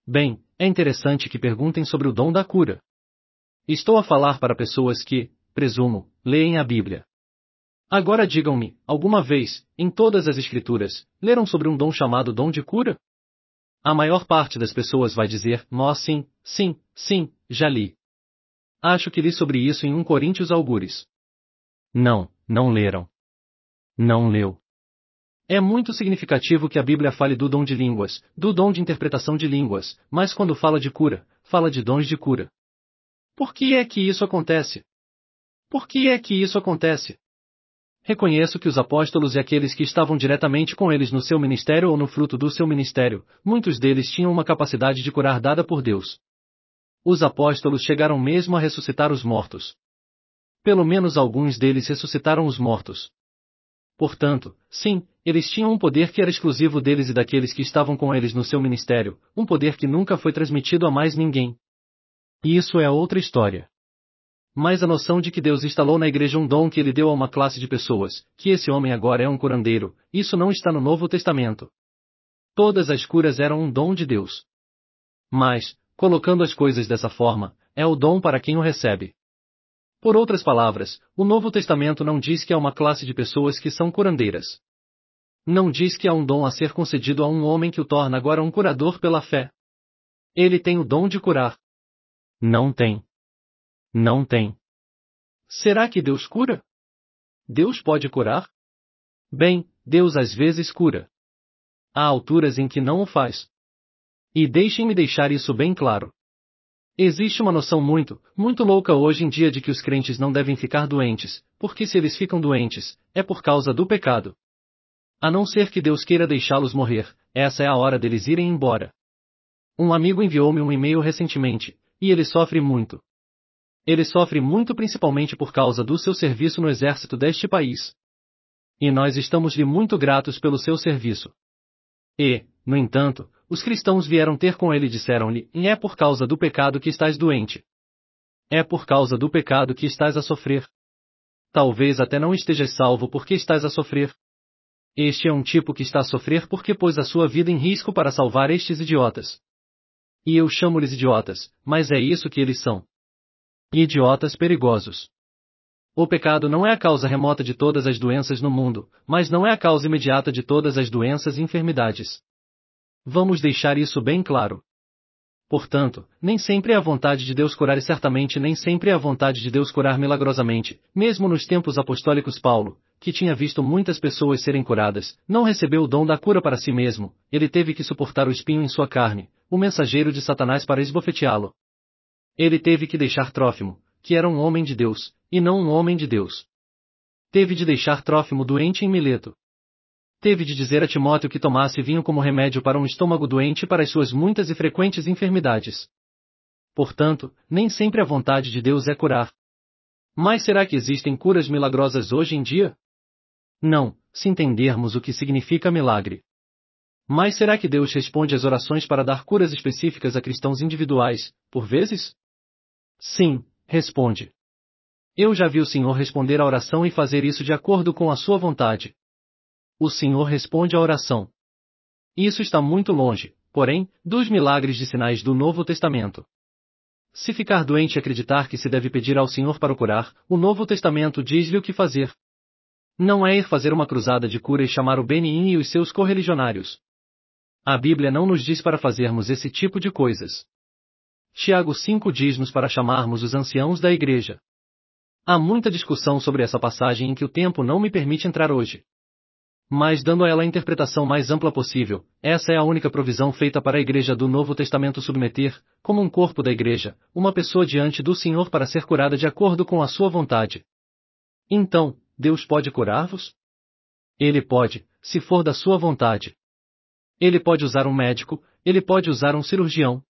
Bem, é interessante que perguntem sobre o dom da cura. Estou a falar para pessoas que, presumo, leem a Bíblia. Agora digam-me, alguma vez, em todas as Escrituras, leram sobre um dom chamado dom de cura? A maior parte das pessoas vai dizer, sim, sim, sim, já li. Acho que li sobre isso em 1 Coríntios algures. Não, não leram. Não leu. É muito significativo que a Bíblia fale do dom de línguas, do dom de interpretação de línguas, mas quando fala de cura, fala de dons de cura. Por que é que isso acontece? Por que é que isso acontece? Reconheço que os apóstolos e aqueles que estavam diretamente com eles no seu ministério ou no fruto do seu ministério, muitos deles tinham uma capacidade de curar dada por Deus. Os apóstolos chegaram mesmo a ressuscitar os mortos. Pelo menos alguns deles ressuscitaram os mortos. Portanto, sim, eles tinham um poder que era exclusivo deles e daqueles que estavam com eles no seu ministério, um poder que nunca foi transmitido a mais ninguém. E isso é outra história. Mas a noção de que Deus instalou na igreja um dom que ele deu a uma classe de pessoas, que esse homem agora é um curandeiro, isso não está no Novo Testamento. Todas as curas eram um dom de Deus. Mas, colocando as coisas dessa forma, é o dom para quem o recebe. Por outras palavras, o Novo Testamento não diz que há uma classe de pessoas que são curandeiras. Não diz que há um dom a ser concedido a um homem que o torna agora um curador pela fé. Ele tem o dom de curar. Não tem. Não tem. Será que Deus cura? Deus pode curar? Bem, Deus às vezes cura. Há alturas em que não o faz. E deixem-me deixar isso bem claro. Existe uma noção muito louca hoje em dia de que os crentes não devem ficar doentes, porque se eles ficam doentes, é por causa do pecado. A não ser que Deus queira deixá-los morrer, essa é a hora deles irem embora. Um amigo enviou-me um e-mail recentemente, e ele sofre muito. Ele sofre muito principalmente por causa do seu serviço no exército deste país. E nós estamos-lhe muito gratos pelo seu serviço. E, no entanto, os cristãos vieram ter com ele e disseram-lhe, é por causa do pecado que estás doente. É por causa do pecado que estás a sofrer. Talvez até não estejas salvo porque estás a sofrer. Este é um tipo que está a sofrer porque pôs a sua vida em risco para salvar estes idiotas. E eu chamo-lhes idiotas, mas é isso que eles são. Idiotas perigosos. O pecado não é a causa remota de todas as doenças no mundo, mas não é a causa imediata de todas as doenças e enfermidades. Vamos deixar isso bem claro. Portanto, nem sempre é a vontade de Deus curar e certamente nem sempre é a vontade de Deus curar milagrosamente, mesmo nos tempos apostólicos Paulo, que tinha visto muitas pessoas serem curadas, não recebeu o dom da cura para si mesmo, ele teve que suportar o espinho em sua carne, o mensageiro de Satanás para esbofeteá-lo. Ele teve que deixar Trófimo, que era um homem de Deus, e não um homem de Deus. Teve de deixar Trófimo doente em Mileto. Teve de dizer a Timóteo que tomasse vinho como remédio para um estômago doente para as suas muitas e frequentes enfermidades. Portanto, nem sempre a vontade de Deus é curar. Mas será que existem curas milagrosas hoje em dia? Não, se entendermos o que significa milagre. Mas será que Deus responde às orações para dar curas específicas a cristãos individuais, por vezes? Sim, responde. Eu já vi o Senhor responder à oração e fazer isso de acordo com a sua vontade. O Senhor responde à oração. Isso está muito longe, porém, dos milagres de sinais do Novo Testamento. Se ficar doente e acreditar que se deve pedir ao Senhor para o curar, o Novo Testamento diz-lhe o que fazer. Não é ir fazer uma cruzada de cura e chamar o Benin e os seus correligionários. A Bíblia não nos diz para fazermos esse tipo de coisas. Tiago 5 diz-nos para chamarmos os anciãos da igreja. Há muita discussão sobre essa passagem em que o tempo não me permite entrar hoje. Mas dando a ela a interpretação mais ampla possível, essa é a única provisão feita para a igreja do Novo Testamento submeter, como um corpo da igreja, uma pessoa diante do Senhor para ser curada de acordo com a sua vontade. Então, Deus pode curar-vos? Ele pode, se for da sua vontade. Ele pode usar um médico, ele pode usar um cirurgião.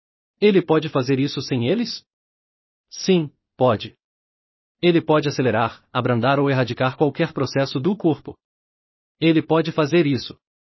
Ele pode fazer isso sem eles? Sim, pode. Ele pode acelerar, abrandar ou erradicar qualquer processo do corpo. Ele pode fazer isso.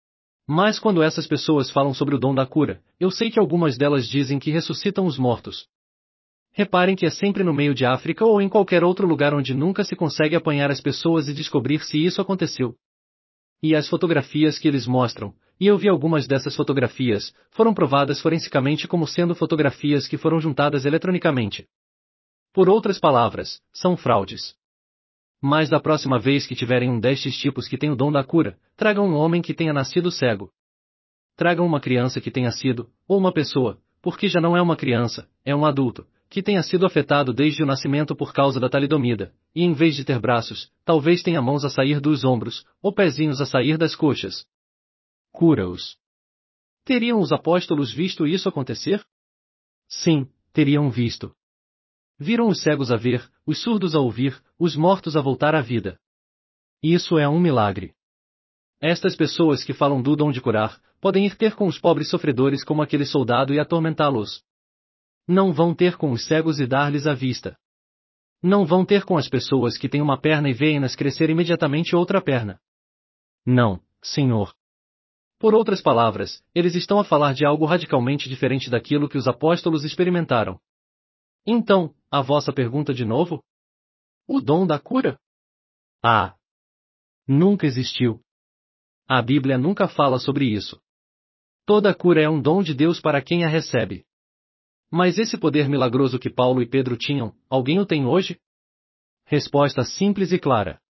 Mas quando essas pessoas falam sobre o dom da cura, eu sei que algumas delas dizem que ressuscitam os mortos. Reparem que é sempre no meio de África ou em qualquer outro lugar onde nunca se consegue apanhar as pessoas e descobrir se isso aconteceu. E as fotografias que eles mostram, e eu vi algumas dessas fotografias, foram provadas forensicamente como sendo fotografias que foram juntadas eletronicamente. Por outras palavras, são fraudes. Mas da próxima vez que tiverem um destes tipos que tem o dom da cura, tragam um homem que tenha nascido cego. Tragam uma criança que tenha sido, ou uma pessoa, porque já não é uma criança, é um adulto, que tenha sido afetado desde o nascimento por causa da talidomida, e em vez de ter braços, talvez tenha mãos a sair dos ombros, ou pezinhos a sair das coxas. Cura-os. Teriam os apóstolos visto isso acontecer? Sim, teriam visto. Viram os cegos a ver, os surdos a ouvir, os mortos a voltar à vida. Isso é um milagre. Estas pessoas que falam do dom de curar, podem ir ter com os pobres sofredores como aquele soldado e atormentá-los. Não vão ter com os cegos e dar-lhes a vista. Não vão ter com as pessoas que têm uma perna e veem-nas crescer imediatamente outra perna. Não, Senhor. Por outras palavras, eles estão a falar de algo radicalmente diferente daquilo que os apóstolos experimentaram. Então, a vossa pergunta de novo? O dom da cura? Ah! Nunca existiu. A Bíblia nunca fala sobre isso. Toda cura é um dom de Deus para quem a recebe. Mas esse poder milagroso que Paulo e Pedro tinham, alguém o tem hoje? Resposta simples e clara.